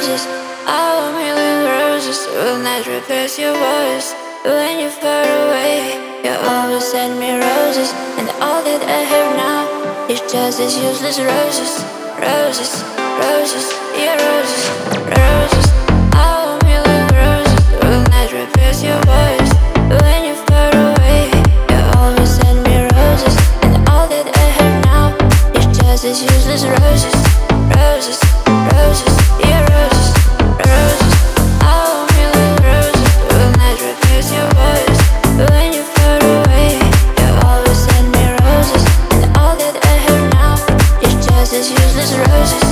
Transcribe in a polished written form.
roses. I want a million roses will not replace your voice. When you're far away, you always send me roses, and all that I have now is just as useless roses. Roses, roses, yeah, roses, roses. I want a million roses will not replace your voice. When you're far away, you always send me roses, and all that I have now is just as useless roses. Roses, roses, yeah, roses, roses. I want a million roses will not replace your voice. When you're far away, you always send me roses, and all that I have now is just as useless roses.